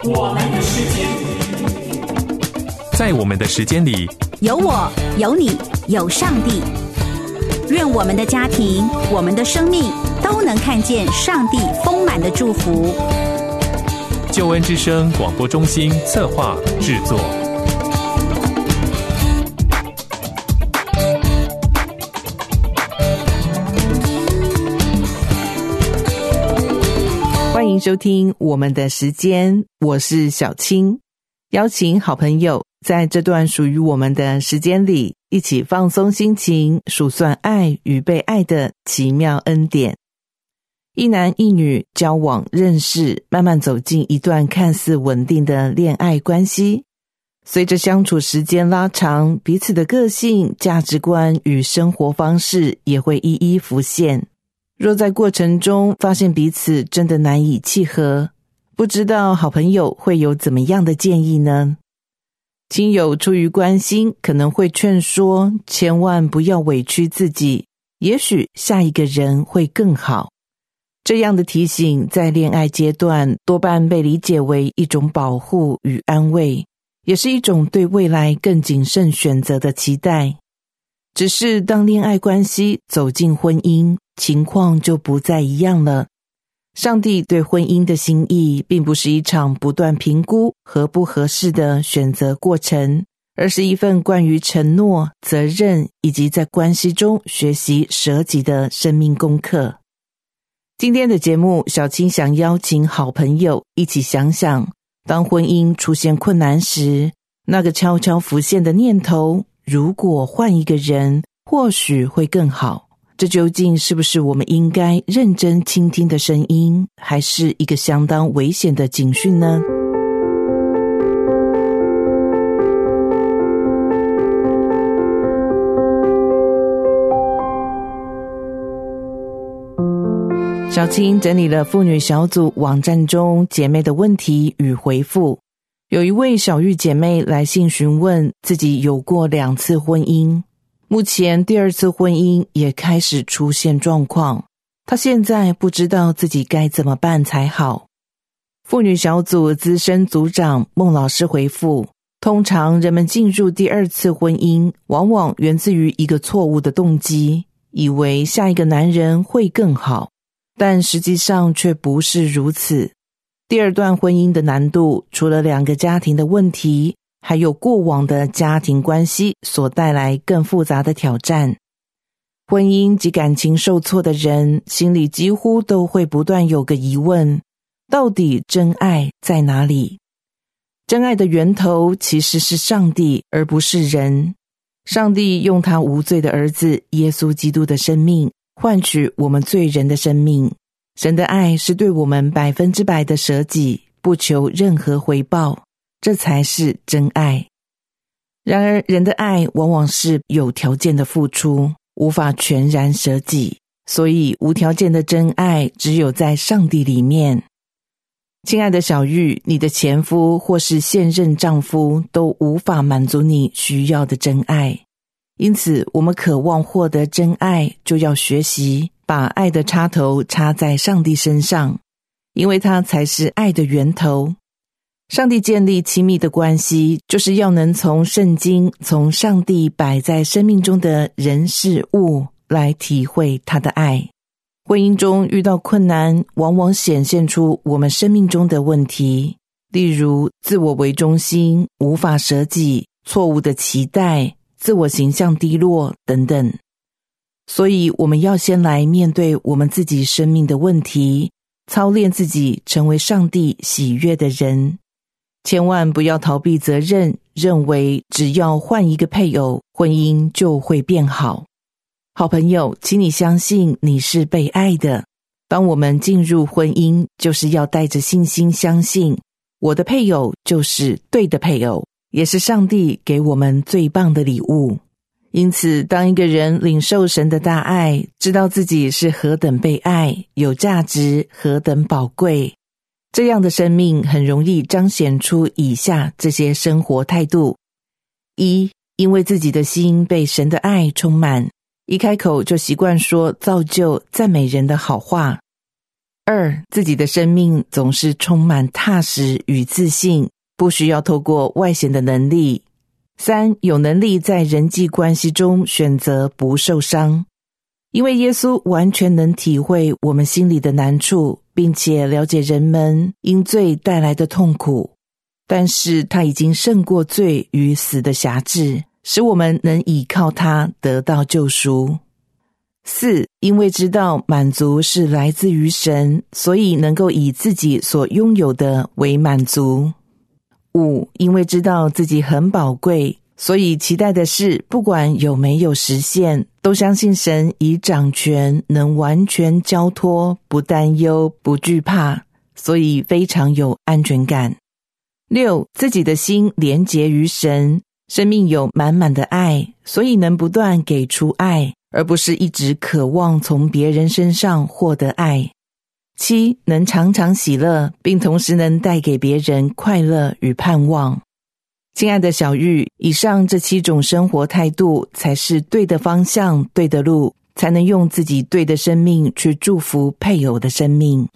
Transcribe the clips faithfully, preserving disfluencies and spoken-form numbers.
我们的时间， 在我们的时间里， 有我，有你，有上帝。愿我们的家庭，我们的生命都能看见上帝丰满的祝福。 救恩之声广播中心策划制作。 欢迎收听我们的时间，我是小青，邀请好朋友在这段属于我们的时间里，一起放松心情，数算爱与被爱的奇妙恩典。一男一女交往认识，慢慢走进一段看似稳定的恋爱关系。随着相处时间拉长，彼此的个性、价值观与生活方式也会一一浮现。若在过程中发现彼此真的难以契合，不知道好朋友会有怎么样的建议呢？亲友出于关心，可能会劝说千万不要委屈自己，也许下一个人会更好。这样的提醒在恋爱阶段多半被理解为一种保护与安慰，也是一种对未来更谨慎选择的期待。只是当恋爱关系走进婚姻，情况就不再一样了。上帝对婚姻的心意并不是一场不断评估合不合适的选择过程，而是一份关于承诺、责任以及在关系中学习舍己的生命功课。今天的节目，小青想邀请好朋友一起想想，当婚姻出现困难时，那个悄悄浮现的念头，如果换一个人，或许会更好。这究竟是不是我们应该认真倾听的声音，还是一个相当危险的警讯呢？小青整理了妇女小组网站中姐妹的问题与回复。有一位小玉姐妹来信询问自己有过两次婚姻，目前第二次婚姻也开始出现状况，她现在不知道自己该怎么办才好。妇女小组资深组长孟老师回复，通常人们进入第二次婚姻，往往源自于一个错误的动机，以为下一个男人会更好，但实际上却不是如此。第二段婚姻的难度，除了两个家庭的问题，还有过往的家庭关系所带来更复杂的挑战。婚姻及感情受挫的人，心里几乎都会不断有个疑问，到底真爱在哪里？真爱的源头其实是上帝，而不是人。上帝用他无罪的儿子耶稣基督的生命，换取我们罪人的生命。神的爱是对我们百分之百的舍己，不求任何回报，这才是真爱。然而人的爱往往是有条件的付出，无法全然舍己，所以无条件的真爱只有在上帝里面。亲爱的小玉，你的前夫或是现任丈夫都无法满足你需要的真爱，因此我们渴望获得真爱，就要学习把爱的插头插在上帝身上，因为他才是爱的源头。上帝建立亲密的关系，就是要能从圣经，从上帝摆在生命中的人事物来体会他的爱。婚姻中遇到困难，往往显现出我们生命中的问题，例如自我为中心、无法舍己、错误的期待、自我形象低落等等。所以我们要先来面对我们自己生命的问题，操练自己成为上帝喜悦的人。千万不要逃避责任，认为只要换一个配偶，婚姻就会变好。好朋友，请你相信你是被爱的。当我们进入婚姻，就是要带着信心相信，我的配偶就是对的配偶，也是上帝给我们最棒的礼物。因此，当一个人领受神的大爱，知道自己是何等被爱，有价值，何等宝贵，这样的生命很容易彰显出以下这些生活态度。一，因为自己的心被神的爱充满，一开口就习惯说造就赞美人的好话。 二，自己的生命总是充满踏实与自信，不需要透过外显的能力。三，有能力在人际关系中选择不受伤，因为耶稣完全能体会我们心里的难处，并且了解人们因罪带来的痛苦，但是他已经胜过罪与死的辖制，使我们能倚靠他得到救赎。四，因为知道满足是来自于神，所以能够以自己所拥有的为满足。五，因为知道自己很宝贵，所以期待的事不管有没有实现，都相信神已掌权，能完全交托，不担忧，不惧怕，所以非常有安全感。六，自己的心连结于神，生命有满满的爱，所以能不断给出爱，而不是一直渴望从别人身上获得爱。七，能常常喜乐，并同时能带给别人快乐与盼望。亲爱的小玉，以上这七种生活态度才是对的方向，对的路，才能用自己对的生命去祝福配偶的生命。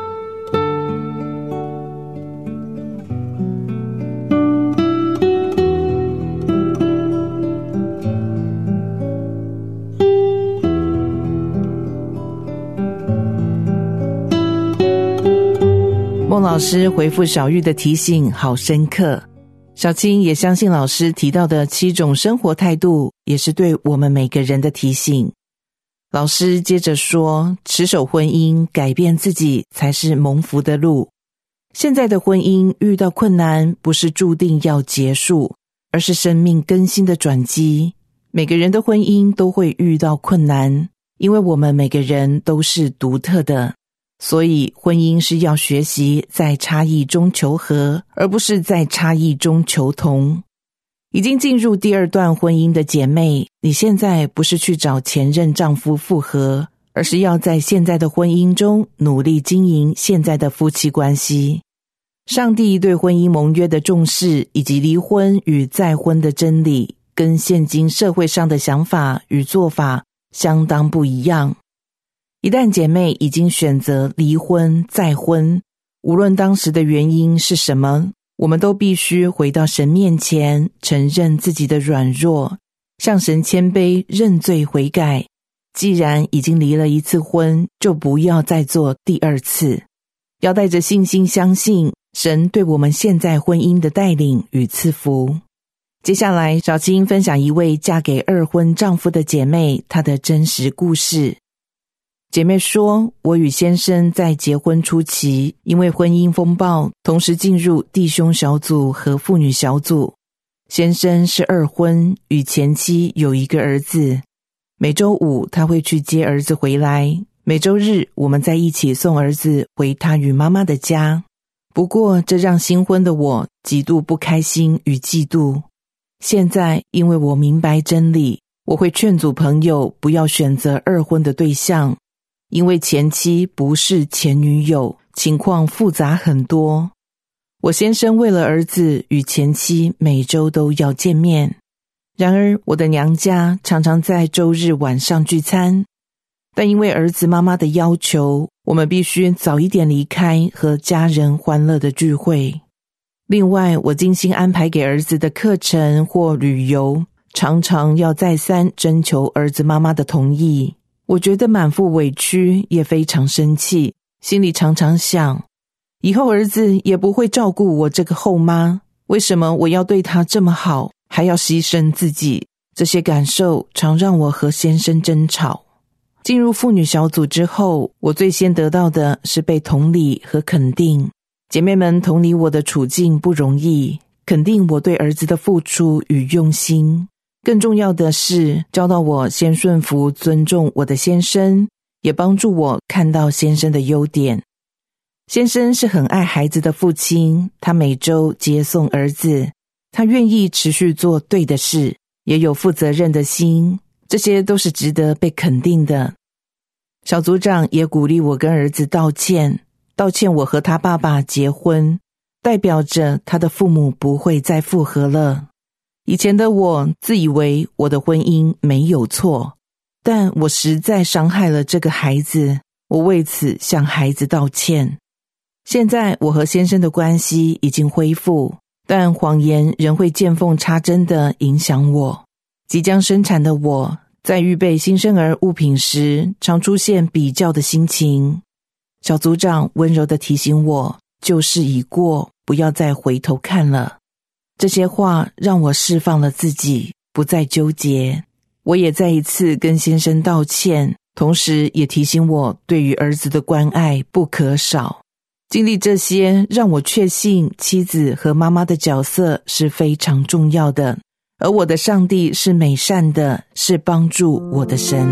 孟老师回复小玉的提醒好深刻，小青也相信老师提到的七种生活态度也是对我们每个人的提醒。老师接着说，持守婚姻，改变自己才是蒙福的路。现在的婚姻遇到困难，不是注定要结束，而是生命更新的转机。每个人的婚姻都会遇到困难，因为我们每个人都是独特的，所以婚姻是要学习在差异中求和，而不是在差异中求同。已经进入第二段婚姻的姐妹，你现在不是去找前任丈夫复合，而是要在现在的婚姻中努力经营现在的夫妻关系。上帝对婚姻盟约的重视，以及离婚与再婚的真理，跟现今社会上的想法与做法相当不一样。一旦姐妹已经选择离婚再婚，无论当时的原因是什么，我们都必须回到神面前，承认自己的软弱，向神谦卑认罪悔改。既然已经离了一次婚，就不要再做第二次，要带着信心相信神对我们现在婚姻的带领与赐福。接下来小青分享一位嫁给二婚丈夫的姐妹她的真实故事。姐妹说，我与先生在结婚初期，因为婚姻风暴，同时进入弟兄小组和妇女小组。先生是二婚，与前妻有一个儿子。每周五他会去接儿子回来，每周日我们在一起送儿子回他与妈妈的家。不过这让新婚的我极度不开心与嫉妒。现在因为我明白真理，我会劝阻朋友不要选择二婚的对象，因为前妻不是前女友，情况复杂很多。我先生为了儿子与前妻每周都要见面，然而我的娘家常常在周日晚上聚餐，但因为儿子妈妈的要求，我们必须早一点离开和家人欢乐的聚会。另外，我精心安排给儿子的课程或旅游，常常要再三征求儿子妈妈的同意。我觉得满腹委屈，也非常生气，心里常常想，以后儿子也不会照顾我这个后妈，为什么我要对他这么好，还要牺牲自己？这些感受常让我和先生争吵。进入妇女小组之后，我最先得到的是被同理和肯定。姐妹们同理我的处境不容易，肯定我对儿子的付出与用心。更重要的是，教导我先顺服尊重我的先生，也帮助我看到先生的优点。先生是很爱孩子的父亲，他每周接送儿子，他愿意持续做对的事，也有负责任的心，这些都是值得被肯定的。小组长也鼓励我跟儿子道歉，道歉我和他爸爸结婚，代表着他的父母不会再复合了。以前的我自以为我的婚姻没有错，但我实在伤害了这个孩子， 我为此向孩子道歉。现在我和先生的关系已经恢复，但谎言仍会见缝插针地影响我。即将生产的我，在预备新生儿物品时，常出现比较的心情。小组长温柔地提醒我，旧事已过，不要再回头看了。这些话让我释放了自己，不再纠结。我也再一次跟先生道歉，同时也提醒我对于儿子的关爱不可少。经历这些，让我确信妻子和妈妈的角色是非常重要的，而我的上帝是美善的，是帮助我的神。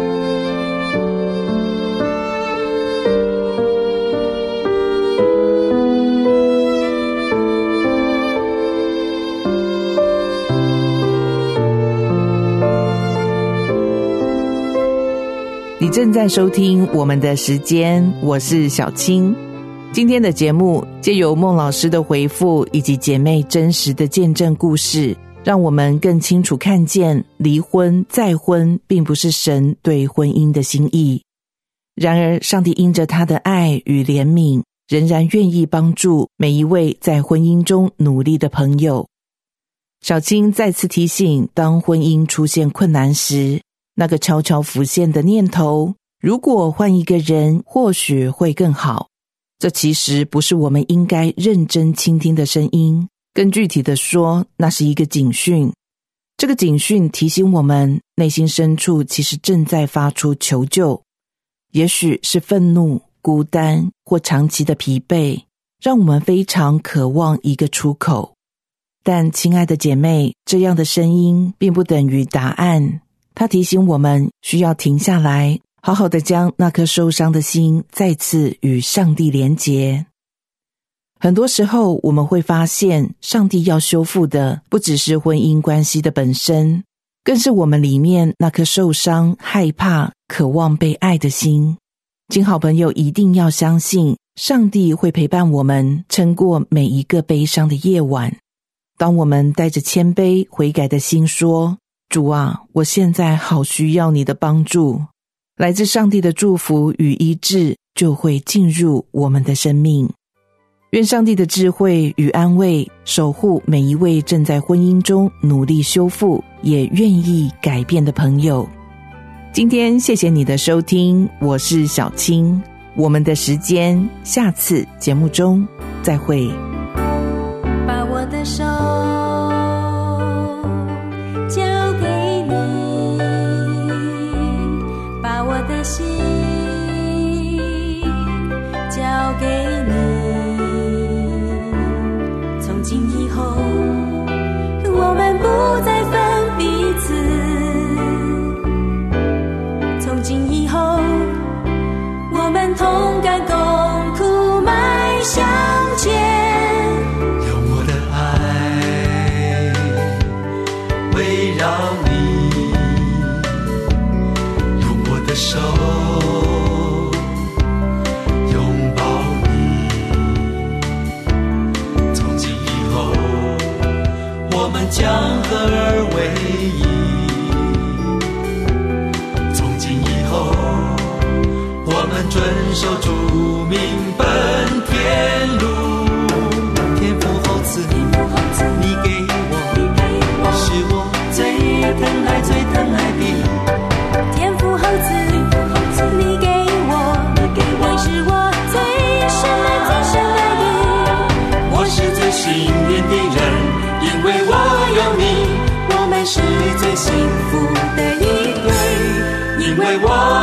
你正在收听我们的时间，我是小青。今天的节目借由孟老师的回复以及姐妹真实的见证故事，让我们更清楚看见离婚再婚并不是神对婚姻的心意。然而上帝因着他的爱与怜悯，仍然愿意帮助每一位在婚姻中努力的朋友。小青再次提醒，当婚姻出现困难时，那个悄悄浮现的念头，如果换一个人或许会更好，这其实不是我们应该认真倾听的声音，更具体的说，那是一个警讯。这个警讯提醒我们，内心深处其实正在发出求救，也许是愤怒、孤单或长期的疲惫，让我们非常渴望一个出口。但亲爱的姐妹，这样的声音并不等于答案，它提醒我们需要停下来，好好的将那颗受伤的心再次与上帝连结。很多时候我们会发现，上帝要修复的不只是婚姻关系的本身，更是我们里面那颗受伤、害怕、渴望被爱的心。请好朋友一定要相信，上帝会陪伴我们撑过每一个悲伤的夜晚。当我们带着谦卑悔改的心说，主啊，我现在好需要你的帮助，来自上帝的祝福与医治就会进入我们的生命。愿上帝的智慧与安慰守护每一位正在婚姻中努力修复也愿意改变的朋友。今天谢谢你的收听，我是小青，我们的时间下次节目中再会。 把我的手交给你，把我的心交给你，从今以后我们不再分彼此，从今以后我们同甘共苦迈向前， 有我的爱围绕你，用我的手拥抱你，从今以后我们将合而为一，从今以后我们遵守主命奔天路，天父厚赐你给我，是我最疼爱最疼爱的， 天父厚赐你给我，你是我最深爱最深爱的， 我是最幸运的人，因为我有你， 我们是最幸福的一对， 因为我